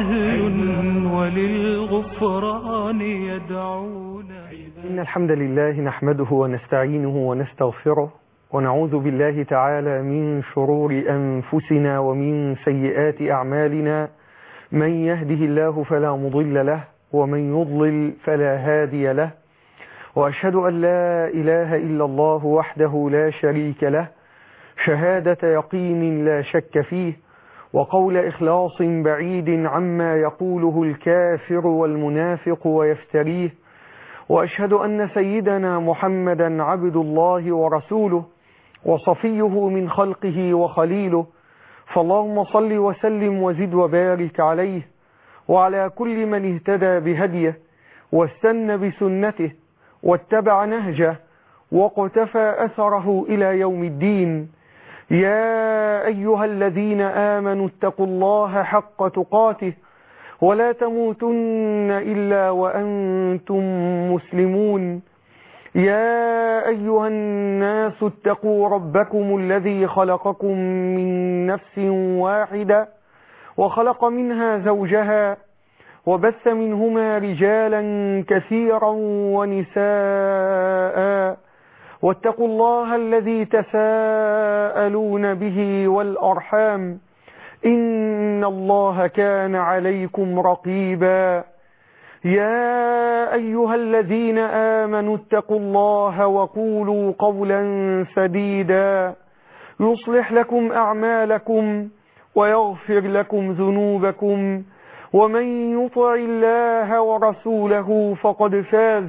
أهل وللغفران يدعون. إن الحمد لله نحمده ونستعينه ونستغفره ونعوذ بالله تعالى من شرور أنفسنا ومن سيئات أعمالنا. من يهده الله فلا مضل له ومن يضلل فلا هادي له، وأشهد أن لا إله إلا الله وحده لا شريك له شهادة يقين لا شك فيه، وقول إخلاص بعيد عما يقوله الكافر والمنافق ويفتريه. وأشهد أن سيدنا محمدا عبد الله ورسوله وصفيه من خلقه وخليله، فاللهم صل وسلم وزد وبارك عليه وعلى كل من اهتدى بهديه واستنى بسنته واتبع نهجه وقتفى أثره إلى يوم الدين. يا أيها الذين آمنوا اتقوا الله حق تقاته ولا تموتن إلا وأنتم مسلمون. يا أيها الناس اتقوا ربكم الذي خلقكم من نفس واحدة وخلق منها زوجها وبث منهما رجالا كثيرا ونساء، واتقوا الله الذي تساءلون به والأرحام إن الله كان عليكم رقيبا. يا أيها الذين آمنوا اتقوا الله وقولوا قولا سديدا يصلح لكم أعمالكم ويغفر لكم ذنوبكم، ومن يطع الله ورسوله فقد فاز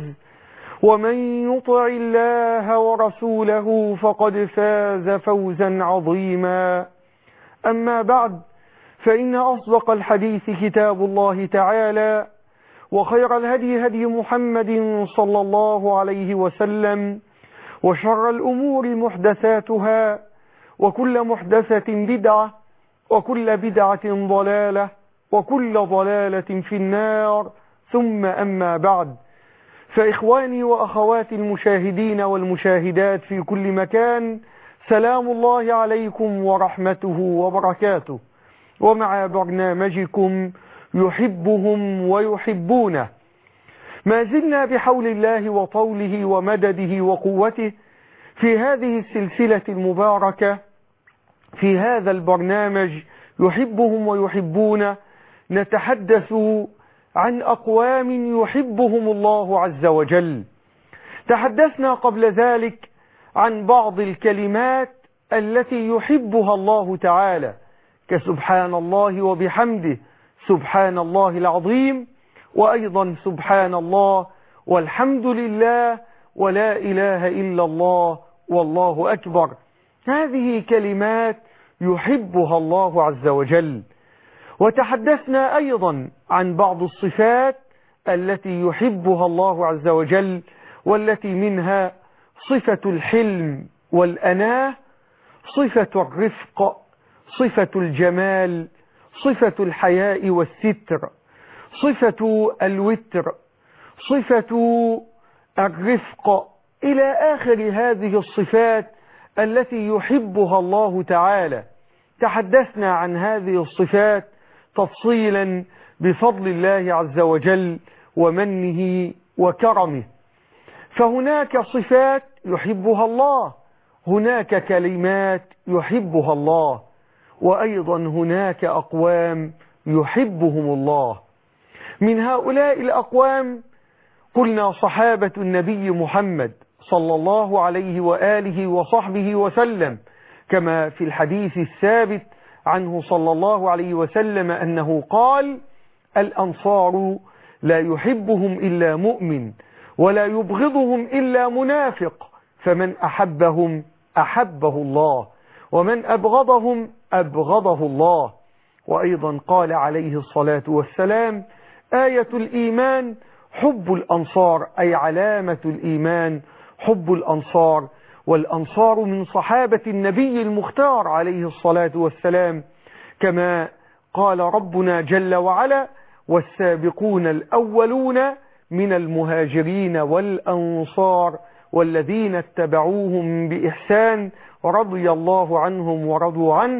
فوزا عظيما. أما بعد، فإن أصدق الحديث كتاب الله تعالى، وخير الهدي هدي محمد صلى الله عليه وسلم، وشر الأمور محدثاتها، وكل محدثة بدعة، وكل بدعة ضلالة، وكل ضلالة في النار. ثم أما بعد، فإخواني وأخواتي المشاهدين والمشاهدات في كل مكان، سلام الله عليكم ورحمته وبركاته، ومع برنامجكم يحبهم ويحبونه. ما زلنا بحول الله وطوله ومدده وقوته في هذه السلسلة المباركة، في هذا البرنامج يحبهم ويحبونه، نتحدث عن أقوام يحبهم الله عز وجل. تحدثنا قبل ذلك عن بعض الكلمات التي يحبها الله تعالى، كسبحان الله وبحمده، سبحان الله العظيم، وأيضا سبحان الله والحمد لله ولا إله إلا الله والله أكبر. هذه كلمات يحبها الله عز وجل. وتحدثنا أيضا عن بعض الصفات التي يحبها الله عز وجل، والتي منها صفة الحلم والأناة، صفة الرفق، صفة الجمال، صفة الحياء والستر، صفة الوتر، صفة الرفق، إلى آخر هذه الصفات التي يحبها الله تعالى. تحدثنا عن هذه الصفات تفصيلا بفضل الله عز وجل ومنه وكرمه. فهناك صفات يحبها الله، هناك كلمات يحبها الله، وأيضا هناك أقوام يحبهم الله. من هؤلاء الأقوام قلنا صحابة النبي محمد صلى الله عليه وآله وصحبه وسلم، كما في الحديث الثابت عنه صلى الله عليه وسلم أنه قال: الأنصار لا يحبهم إلا مؤمن ولا يبغضهم إلا منافق، فمن أحبهم أحبه الله ومن أبغضهم أبغضه الله. وأيضا قال عليه الصلاة والسلام: آية الإيمان حب الأنصار، أي علامة الإيمان حب الأنصار. والأنصار من صحابة النبي المختار عليه الصلاة والسلام، كما قال ربنا جل وعلا: والسابقون الأولون من المهاجرين والأنصار والذين اتبعوهم بإحسان رضي الله عنهم ورضوا عنه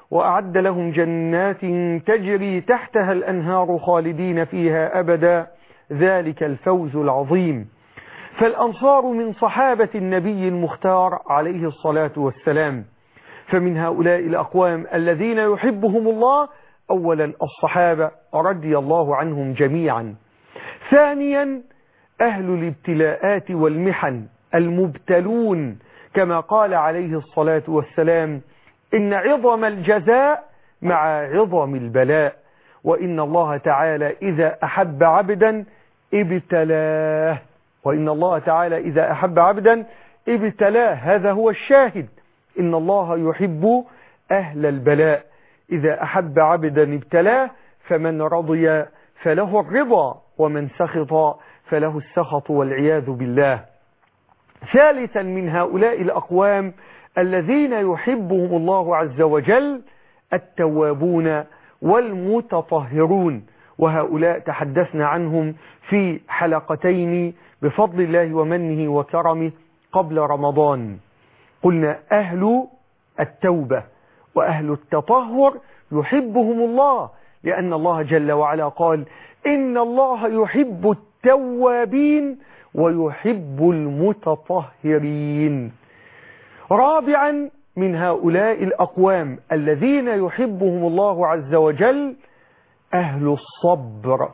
وأعد لهم جنات تجري تحتها الأنهار خالدين فيها أبدا، ذلك الفوز العظيم. فالأنصار من صحابة النبي المختار عليه الصلاة والسلام، فمن هؤلاء الأقوام الذين يحبهم الله أولا الصحابة رضي الله عنهم جميعا. ثانيا أهل الابتلاءات والمحن المبتلون، كما قال عليه الصلاة والسلام: إن عظم الجزاء مع عظم البلاء، وإن الله تعالى إذا أحب عبدا ابتلاه، وإن الله تعالى إذا أحب عبدا ابتلاه. هذا هو الشاهد، إن الله يحب أهل البلاء، إذا أحب عبدا ابتلاه، فمن رضي فله الرضا، ومن سخط فله السخط والعياذ بالله. ثالثا من هؤلاء الأقوام الذين يحبهم الله عز وجل التوابون والمتطهرون، وهؤلاء تحدثنا عنهم في حلقتين بفضل الله ومنه وكرمه قبل رمضان. قلنا أهل التوبة وأهل التطهر يحبهم الله، لأن الله جل وعلا قال: إن الله يحب التوابين ويحب المتطهرين. رابعا من هؤلاء الأقوام الذين يحبهم الله عز وجل أهل الصبر،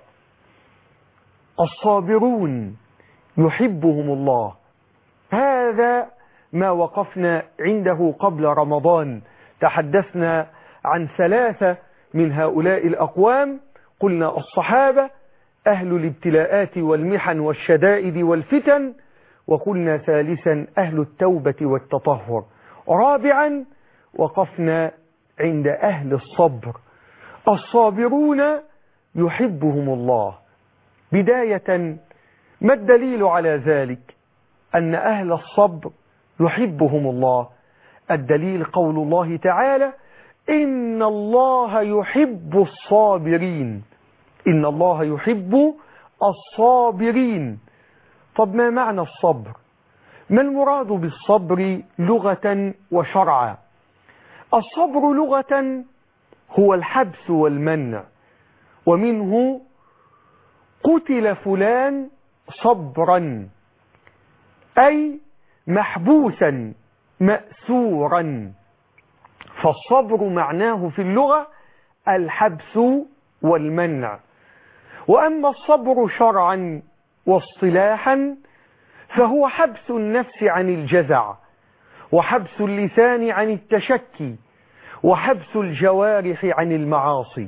الصابرون يحبهم الله. هذا ما وقفنا عنده قبل رمضان، تحدثنا عن ثلاثة من هؤلاء الأقوام، قلنا الصحابة، أهل الابتلاءات والمحن والشدائد والفتن، وقلنا ثالثا أهل التوبة والتطهر. رابعا وقفنا عند أهل الصبر، الصابرون يحبهم الله. بداية ما الدليل على ذلك أن أهل الصبر يحبهم الله؟ الدليل قول الله تعالى: إن الله يحب الصابرين، إن الله يحب الصابرين. طب ما معنى الصبر؟ ما المراد بالصبر لغة وشرعا؟ الصبر لغة هو الحبس والمنع، ومنه قتل فلان صبرا، أي محبوسا مأسورا. فالصبر معناه في اللغة الحبس والمنع. وأما الصبر شرعا واصطلاحا فهو حبس النفس عن الجزع، وحبس اللسان عن التشكي، وحبس الجوارح عن المعاصي.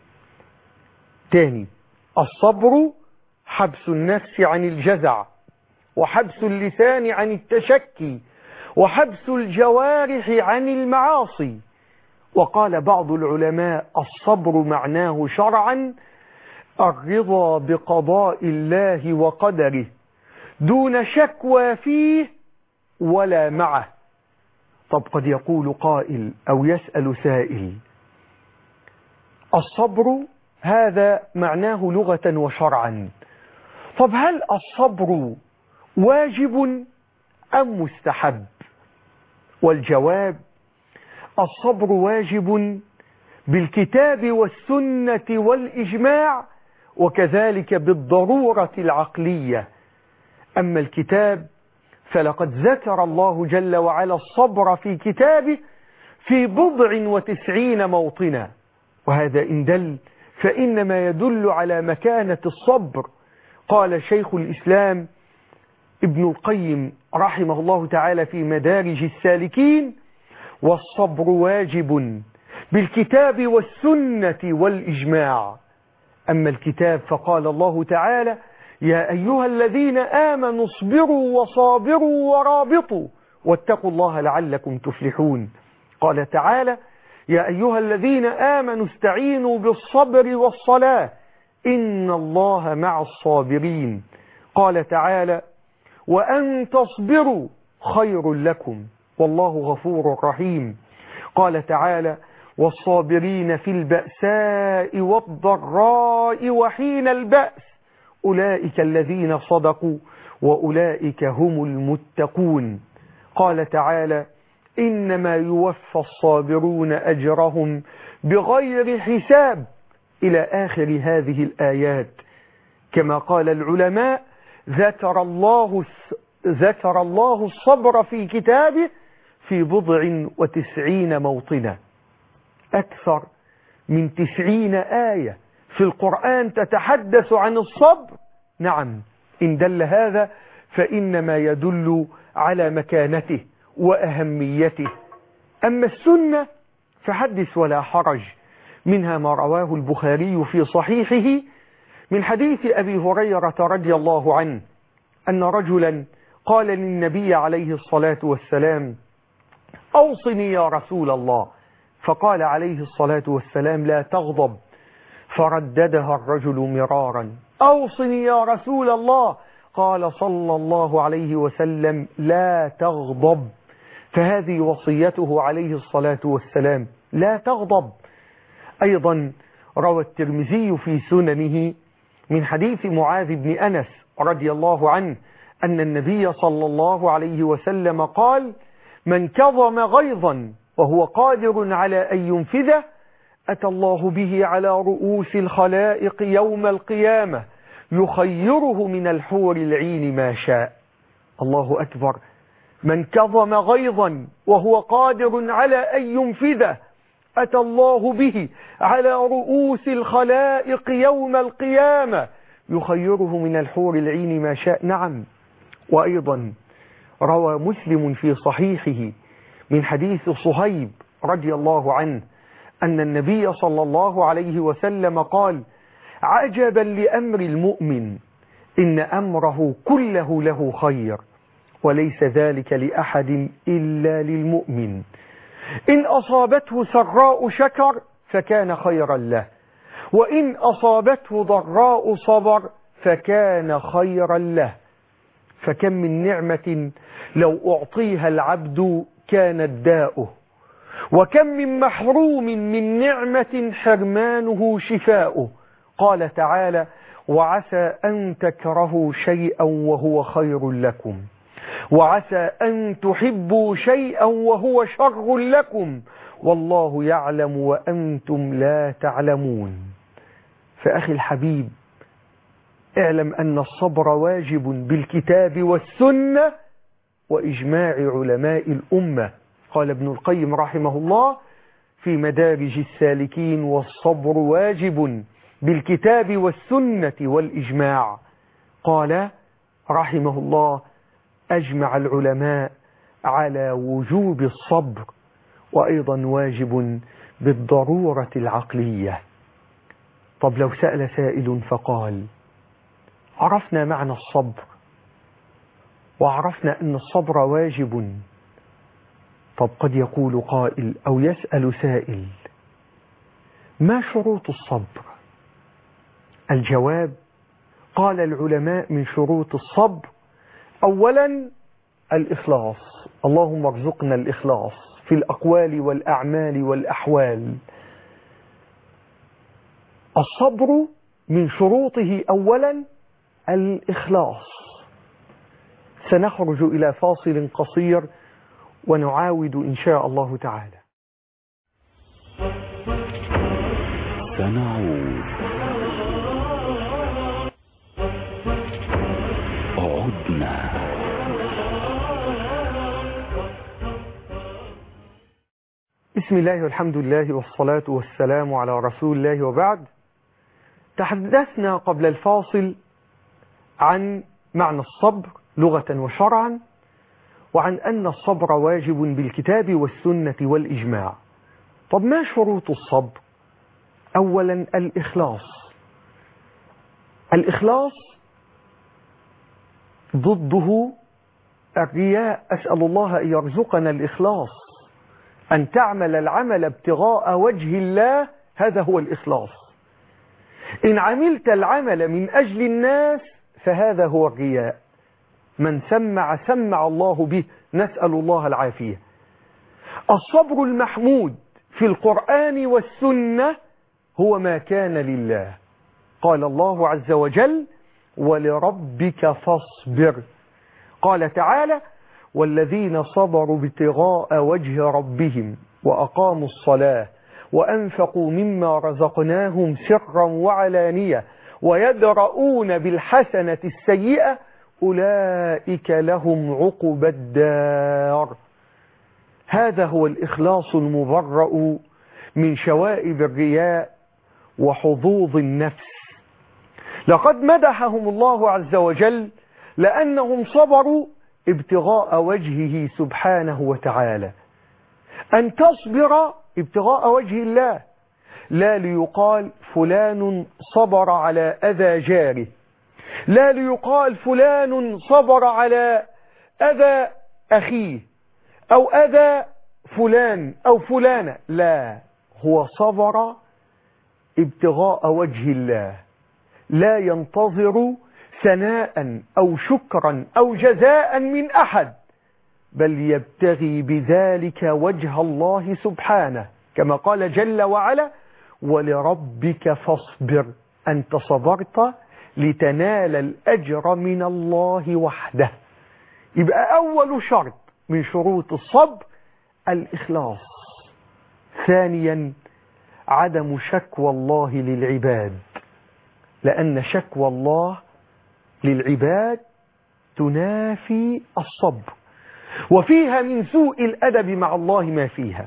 تاني، الصبر حبس النفس عن الجزع، وحبس اللسان عن التشكي، وحبس الجوارح عن المعاصي. وقال بعض العلماء: الصبر معناه شرعا الرضا بقضاء الله وقدره دون شكوى فيه ولا معه. طب قد يقول قائل أو يسأل سائل: الصبر هذا معناه لغة وشرعا، طب هل الصبر واجب أم مستحب؟ والجواب: الصبر واجب بالكتاب والسنة والإجماع، وكذلك بالضرورة العقلية. أما الكتاب فلقد ذكر الله جل وعلا الصبر في كتابه في 90 موطنا، وهذا إن دل فإنما يدل على مكانة الصبر. قال شيخ الإسلام ابن القيم رحمه الله تعالى في مدارج السالكين: والصبر واجب بالكتاب والسنة والإجماع. أما الكتاب فقال الله تعالى: يا أيها الذين آمنوا اصبروا وصابروا ورابطوا واتقوا الله لعلكم تفلحون. قال تعالى: يا أيها الذين آمنوا استعينوا بالصبر والصلاة إن الله مع الصابرين. قال تعالى: وأن تصبروا خير لكم والله غفور رحيم. قال تعالى: والصابرين في البأساء والضراء وحين البأس أولئك الذين صدقوا وأولئك هم المتقون. قال تعالى: إنما يوفى الصابرون أجرهم بغير حساب إلى آخر هذه الآيات. كما قال العلماء: ذكر الله الصبر في كتابه في 90 موطنا. أكثر من 90 آية في القرآن تتحدث عن الصبر. نعم، إن دل هذا فإنما يدل على مكانته وأهميته. أما السنة فحدث ولا حرج، منها ما رواه البخاري في صحيحه من حديث أبي هريرة رضي الله عنه أن رجلا قال للنبي عليه الصلاة والسلام: أوصني يا رسول الله. فقال عليه الصلاة والسلام: لا تغضب. فرددها الرجل مرارا: أوصني يا رسول الله. قال صلى الله عليه وسلم: لا تغضب. فهذه وصيته عليه الصلاة والسلام: لا تغضب. أيضا روى الترمذي في سننه من حديث معاذ بن أنس رضي الله عنه أن النبي صلى الله عليه وسلم قال: من كظم غيظا وهو قادر على أن ينفذه أتى الله به على رؤوس الخلائق يوم القيامة يخيره من الحور العين ما شاء. الله أكبر. من كظم غيظا وهو قادر على أن ينفذه أتى الله به على رؤوس الخلائق يوم القيامة يخيره من الحور العين ما شاء. نعم. وأيضا روى مسلم في صحيحه من حديث صهيب رضي الله عنه أن النبي صلى الله عليه وسلم قال: عجبا لأمر المؤمن إن أمره كله له خير وليس ذلك لأحد إلا للمؤمن. إن أصابته سراء شكر فكان خيرا له، وإن أصابته ضراء صبر فكان خيرا له. فكم من نعمة لو أعطيها العبد كانت داؤه، وكم من محروم من نعمة حرمانه شفاؤه. قال تعالى: وعسى أن تكرهوا شيئا وهو خير لكم، وعسى أن تحبوا شيئا وهو شر لكم، والله يعلم وأنتم لا تعلمون. فأخي الحبيب، اعلم أن الصبر واجب بالكتاب والسنة وإجماع علماء الأمة. قال ابن القيم رحمه الله في مدارج السالكين: والصبر واجب بالكتاب والسنة والإجماع. قال رحمه الله: أجمع العلماء على وجوب الصبر، وأيضا واجب بالضرورة العقلية. طب لو سأل سائل فقال: عرفنا معنى الصبر وعرفنا أن الصبر واجب، طب قد يقول قائل أو يسأل سائل: ما شروط الصبر؟ الجواب: قال العلماء من شروط الصبر أولا الإخلاص. اللهم ارزقنا الإخلاص في الأقوال والأعمال والأحوال. الصبر من شروطه أولا الإخلاص. سنخرج إلى فاصل قصير ونعاود إن شاء الله تعالى. سنعود. عدنا. بسم الله والحمد لله والصلاة والسلام على رسول الله، وبعد. تحدثنا قبل الفاصل عن معنى الصبر لغة وشرعا، وعن أن الصبر واجب بالكتاب والسنة والإجماع. طب ما شروط الصبر؟ أولا الإخلاص. الإخلاص ضده الرياء. أسأل الله أن يرزقنا الإخلاص، أن تعمل العمل ابتغاء وجه الله، هذا هو الإخلاص. إن عملت العمل من أجل الناس فهذا هو الرياء. من سمع الله به، نسأل الله العافية. الصبر المحمود في القرآن والسنة هو ما كان لله. قال الله عز وجل: ولربك فاصبر. قال تعالى: والذين صبروا ابتغاء وجه ربهم وأقاموا الصلاة وأنفقوا مما رزقناهم سرا وعلانية ويدرؤون بالحسنة السيئة أولئك لهم عقبى الدار. هذا هو الإخلاص المبرأ من شوائب الرياء وحظوظ النفس. لقد مدحهم الله عز وجل لأنهم صبروا ابتغاء وجهه سبحانه وتعالى. أن تصبر ابتغاء وجه الله، لا ليقال فلان صبر على أذى جاره، لا ليقال فلان صبر على أذى أخيه أو أذى فلان أو فلانة، لا، هو صبر ابتغاء وجه الله، لا ينتظر ثناء أو شكرا أو جزاء من أحد، بل يبتغي بذلك وجه الله سبحانه، كما قال جل وعلا: ولربك فاصبر، أنت صبرت لتنال الأجر من الله وحده. يبقى أول شرط من شروط الصبر الإخلاص. ثانيا عدم شكوى الله للعباد، لأن شكوى الله للعباد تنافي الصبر، وفيها من سوء الأدب مع الله ما فيها.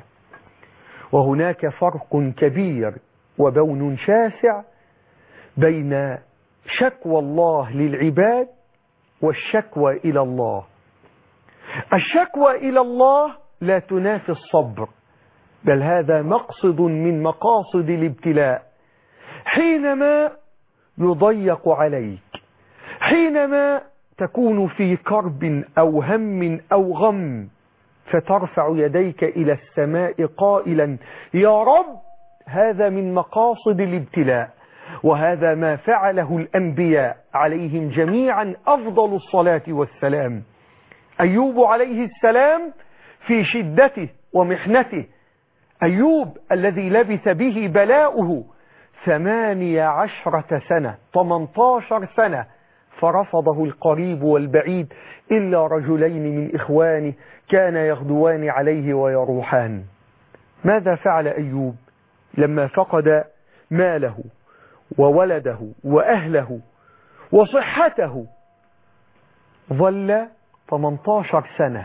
وهناك فرق كبير وبون شاسع بين شكوى الله للعباد والشكوى إلى الله. الشكوى إلى الله لا تنافي الصبر، بل هذا مقصد من مقاصد الابتلاء. حينما يضيق عليك، حينما تكون في كرب أو هم أو غم، فترفع يديك إلى السماء قائلا: يا رب، هذا من مقاصد الابتلاء، وهذا ما فعله الأنبياء عليهم جميعا أفضل الصلاة والسلام. أيوب عليه السلام في شدته ومحنته، أيوب الذي لبث به بلاؤه 18 سنة، 18 سنة، فرفضه القريب والبعيد إلا رجلين من إخوانه كان يغدوان عليه ويروحان. ماذا فعل أيوب لما فقد ماله وولده وأهله وصحته؟ ظل 18 سنة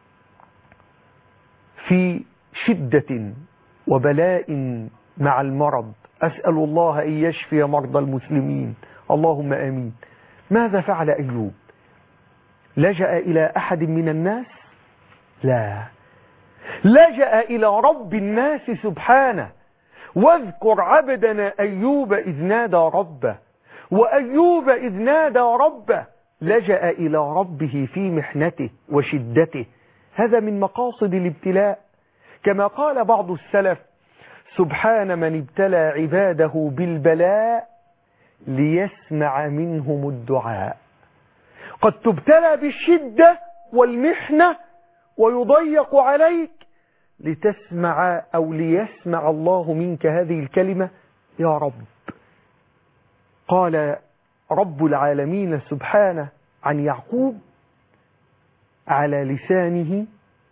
في شدة وبلاء مع المرض. أسأل الله أن يشفي مرضى المسلمين، اللهم آمين. ماذا فعل أيوب؟ لجأ إلى أحد من الناس؟ لا، لجأ إلى رب الناس سبحانه. واذكر عبدنا أيوب إذ نادى ربه، وأيوب إذ نادى ربه لجأ إلى ربه في محنته وشدته. هذا من مقاصد الابتلاء، كما قال بعض السلف: سبحان من ابتلى عباده بالبلاء ليسمع منهم الدعاء. قد تبتلى بالشدة والمحنة ويضيق عليك لتسمع أو ليسمع الله منك هذه الكلمة: يا رب. قال رب العالمين سبحانه عن يعقوب على لسانه: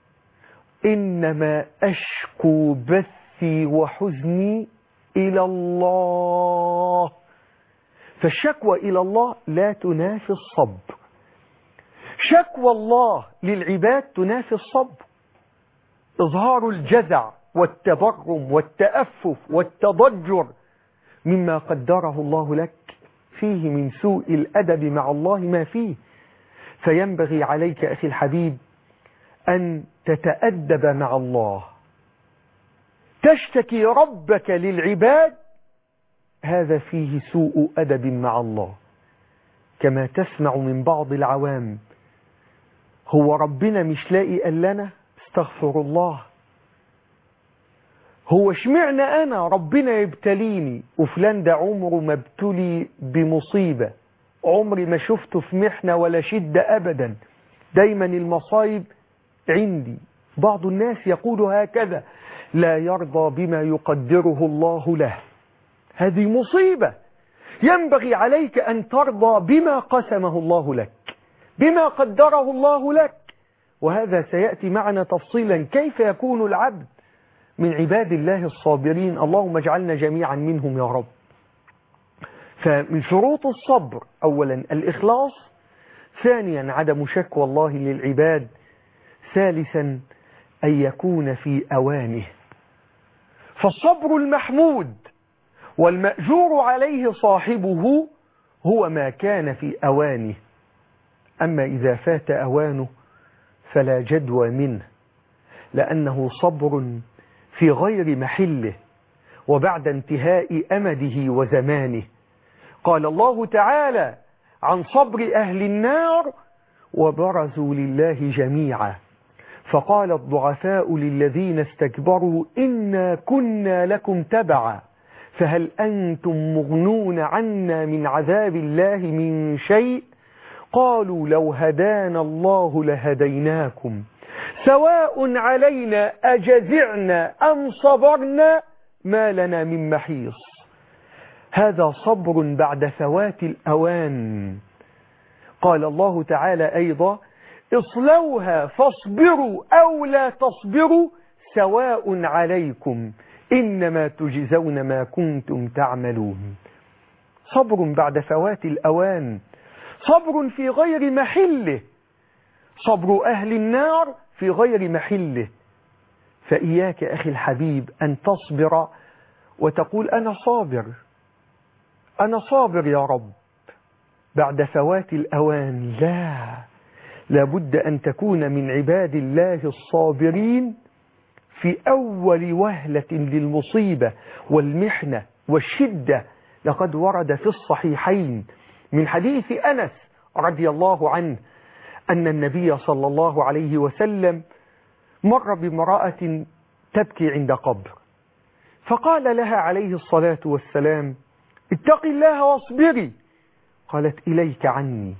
إنما أشكو بثي وحزني إلى الله. فالشكوى إلى الله لا تنافي الصبر. شكوى الله للعباد تنافي الصبر. إظهار الجزع والتبرم والتأفف والتضجر مما قدره الله لك فيه من سوء الأدب مع الله ما فيه. فينبغي عليك أخي الحبيب أن تتأدب مع الله، تشتكي ربك للعباد، هذا فيه سوء أدب مع الله. كما تسمع من بعض العوام: هو ربنا مش لاقي قال لنا؟ استغفر الله. هو اشمعنى أنا ربنا يبتليني وفلان ده عمره ما ابتلي بمصيبة، عمري ما شفته في محنة ولا شدة أبدا، دايما المصايب عندي. بعض الناس يقول هكذا: لا يرضى بما يقدره الله له. هذه مصيبة. ينبغي عليك أن ترضى بما قسمه الله لك، بما قدره الله لك، وهذا سيأتي معنا تفصيلا كيف يكون العبد من عباد الله الصابرين. اللهم اجعلنا جميعا منهم يا رب. فمن شروط الصبر أولا الإخلاص، ثانيا عدم شكوى الله للعباد، ثالثا أن يكون في أوانه. فالصبر المحمود والمأجور عليه صاحبه هو ما كان في أوانه، أما إذا فات أوانه فلا جدوى منه، لأنه صبر في غير محله وبعد انتهاء أمده وزمانه. قال الله تعالى عن صبر أهل النار: وبرزوا لله جميعا فقال الضعفاء للذين استكبروا إنا كنا لكم تبعا فهل أنتم مغنون عنا من عذاب الله من شيء قالوا لو هدانا الله لهديناكم سواء علينا أجزعنا أم صبرنا ما لنا من محيص. هذا صبر بعد فوات الأوان. قال الله تعالى أيضا: اصلوها فاصبروا أو لا تصبروا سواء عليكم إنما تجزون ما كنتم تعملون. صبر بعد فوات الأوان، صبر في غير محله، صبر أهل النار في غير محله. فإياك أخي الحبيب أن تصبر وتقول أنا صابر، أنا صابر يا رب بعد فوات الأوان. لا، لابد أن تكون من عباد الله الصابرين في أول وهلة للمصيبة والمحنة والشدة. لقد ورد في الصحيحين من حديث أنس رضي الله عنه أن النبي صلى الله عليه وسلم مر بامرأة تبكي عند قبر، فقال لها عليه الصلاة والسلام: اتقي الله واصبري. قالت: إليك عني،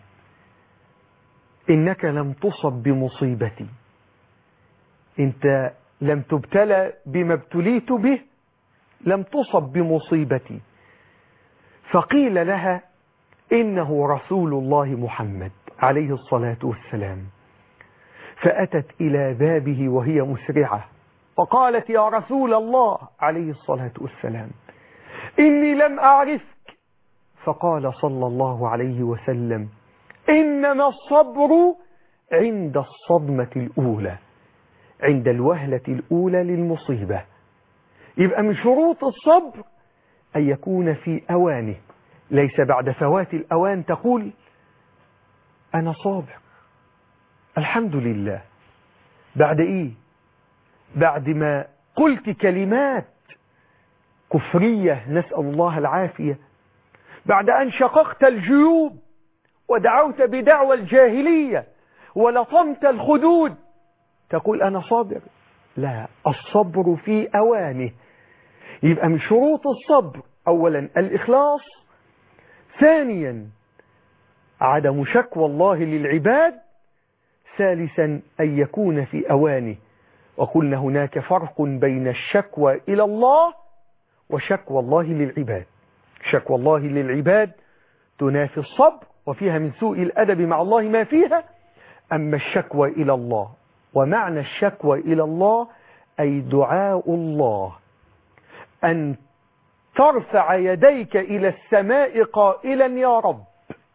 إنك لم تصب بمصيبتي، أنت لم تبتلى بما ابتليت به، لم تصب بمصيبتي. فقيل لها: إنه رسول الله محمد عليه الصلاة والسلام. فأتت إلى بابه وهي مسرعة فقالت: يا رسول الله عليه الصلاة والسلام إني لم أعرفك. فقال صلى الله عليه وسلم: إنما الصبر عند الصدمة الأولى، عند الوهلة الأولى للمصيبة. يبقى من شروط الصبر أن يكون في أوانه، ليس بعد فوات الأوان تقول أنا صابر الحمد لله. بعد إيه؟ بعد ما قلت كلمات كفرية نسأل الله العافية، بعد أن شققت الجيوب ودعوت بدعوى الجاهلية ولطمت الخدود تقول أنا صابر؟ لا، الصبر في أوانه. يبقى من شروط الصبر أولا الإخلاص، ثانيا عدم شكوى الله للعباد، ثالثا أن يكون في أوانه. وقلنا هناك فرق بين الشكوى إلى الله وشكوى الله للعباد. شكوى الله للعباد تنافي الصبر وفيها من سوء الأدب مع الله ما فيها. أما الشكوى إلى الله، ومعنى الشكوى إلى الله أي دعاء الله، أن ترفع يديك إلى السماء قائلا يا رب.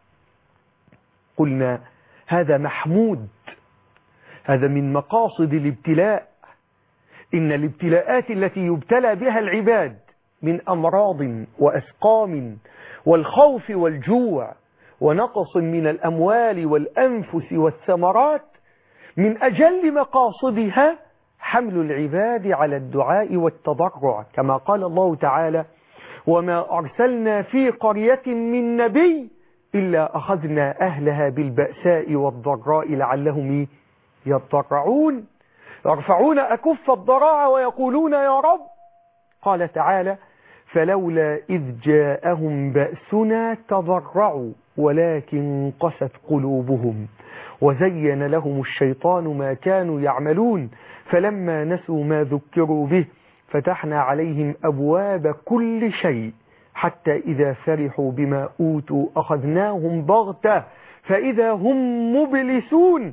قلنا هذا محمود، هذا من مقاصد الابتلاء. إن الابتلاءات التي يبتلى بها العباد من أمراض وأسقام والخوف والجوع ونقص من الأموال والأنفس والثمرات، من أجل مقاصدها حمل العباد على الدعاء والتضرع، كما قال الله تعالى: وما أرسلنا في قرية من نبي إلا أخذنا أهلها بالبأساء والضراء لعلهم يضرعون، يرفعون أكف الضراع ويقولون يا رب. قال تعالى: فلولا إذ جاءهم بأسنا تضرعوا ولكن قست قلوبهم وزين لهم الشيطان ما كانوا يعملون فلما نسوا ما ذكروا به فتحنا عليهم أبواب كل شيء حتى إذا فرحوا بما أوتوا أخذناهم بغتة فإذا هم مبلسون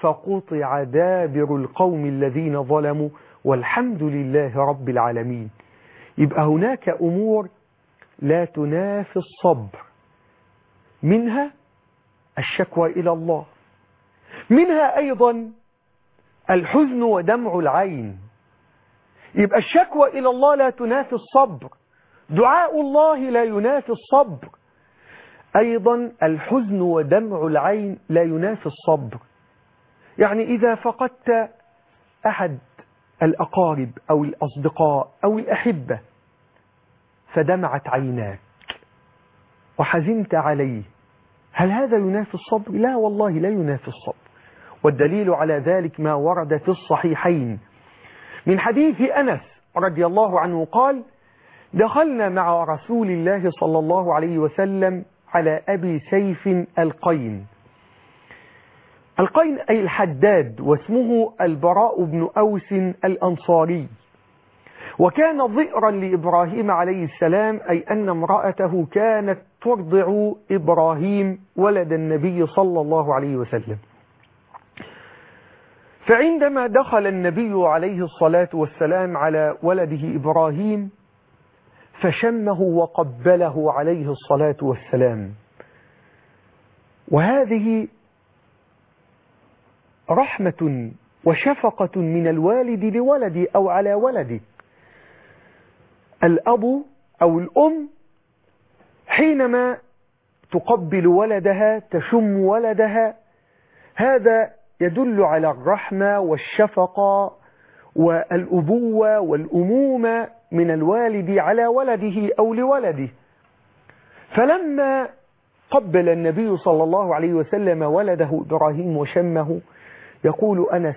فقطع دابر القوم الذين ظلموا والحمد لله رب العالمين. يبقى هناك أمور لا تنافي الصبر، منها الشكوى إلى الله، منها أيضا الحزن ودمع العين. يبقى الشكوى إلى الله لا تنافي الصبر، دعاء الله لا ينافي الصبر، أيضا الحزن ودمع العين لا ينافي الصبر. يعني إذا فقدت أحد الأقارب أو الأصدقاء أو الأحبة فدمعت عيناك وحزنت عليه، هل هذا ينافي الصبر؟ لا والله لا ينافي الصبر. والدليل على ذلك ما ورد في الصحيحين من حديث أنس رضي الله عنه قال: دخلنا مع رسول الله صلى الله عليه وسلم على أبي سيف القين. القين أي الحداد، واسمه البراء بن أوس الأنصاري، وكان ضئرا لإبراهيم عليه السلام، أي أن امرأته كانت ترضع إبراهيم ولد النبي صلى الله عليه وسلم. فعندما دخل النبي عليه الصلاة والسلام على ولده إبراهيم فشمه وقبله عليه الصلاة والسلام، وهذه رحمة وشفقة من الوالد لولده أو على ولده. الأب أو الأم حينما تقبل ولدها تشم ولدها، هذا يدل على الرحمة والشفقة والأبوة والأمومة من الوالد على ولده أو لولده. فلما قبل النبي صلى الله عليه وسلم ولده إبراهيم وشمه، يقول أنس: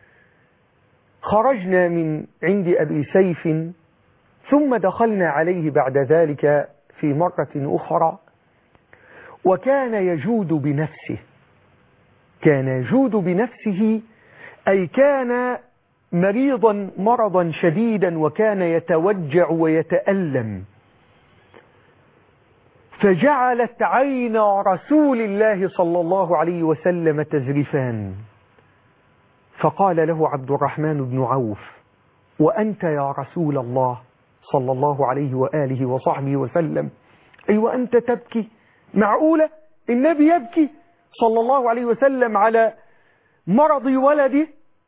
خرجنا من عند أبي سيف ثم دخلنا عليه بعد ذلك في مرة أخرى، وكان يجود بنفسه. كان يجود بنفسه أي كان مريضا مرضا شديدا وكان يتوجع ويتألم، فجعلت عين رسول الله صلى الله عليه وسلم تزرفان، فقال له عبد الرحمن بن عوف: وأنت يا رسول الله صلى الله عليه وآله وصحبه وسلم، أي وأنت تبكي؟ معقولة النبي يبكي صلى الله عليه وسلم على مرض ولده؟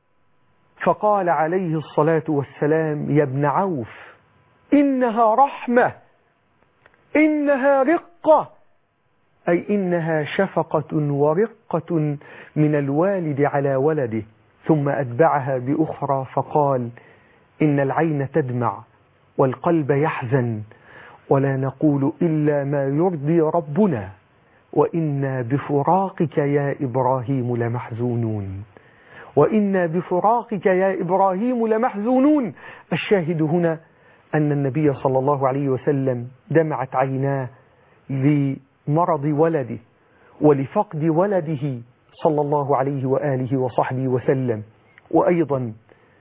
فقال عليه الصلاة والسلام: يا ابن عوف، إنها رحمة، إنها رقة، أي إنها شفقة ورقة من الوالد على ولده. ثم أتبعها بأخرى فقال: إن العين تدمع والقلب يحزن، ولا نقول إلا ما يرضي ربنا، وإنا بفراقك يا إبراهيم لمحزونون، وإنا بفراقك يا إبراهيم لمحزونون. الشاهد هنا أن النبي صلى الله عليه وسلم دمعت عيناه لمرض ولده ولفقد ولده صلى الله عليه وآله وصحبه وسلم، وأيضا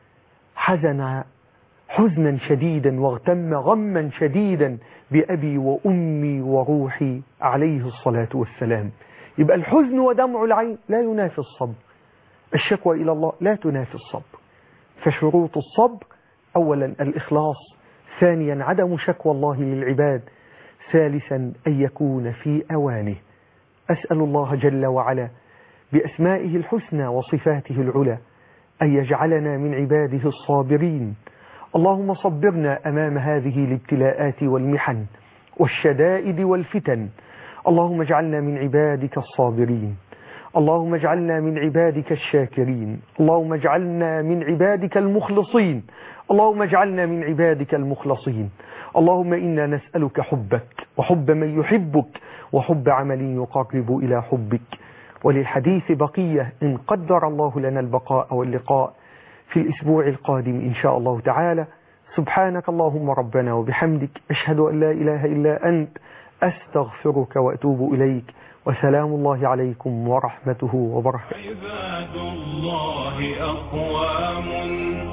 حزن حزنا شديدا واغتم غما شديدا بأبي وأمي وروحي عليه الصلاة والسلام. يبقى الحزن ودمع العين لا ينافي الصبر، الشكوى إلى الله لا تنافي الصبر. فشروط الصبر: أولا الإخلاص، ثانيا عدم شكوى الله للعباد، ثالثا أن يكون في أوانه. أسأل الله جل وعلا بأسمائه الحسنى وصفاته العلى أن يجعلنا من عباده الصابرين. اللهم صبرنا أمام هذه الابتلاءات والمحن والشدائد والفتن. اللهم اجعلنا من عبادك الصابرين، اللهم اجعلنا من عبادك الشاكرين، اللهم اجعلنا من عبادك المخلصين، اللهم اجعلنا من عبادك المخلصين. اللهم إنا نسألك حبك وحب من يحبك وحب عمل يقرب إلى حبك. وللحديث بقية إن قدر الله لنا البقاء واللقاء في الأسبوع القادم إن شاء الله تعالى. سبحانك اللهم ربنا وبحمدك، أشهد أن لا إله إلا أنت، أستغفرك وأتوب إليك، وسلام الله عليكم ورحمته وبركاته. عباد الله أقوام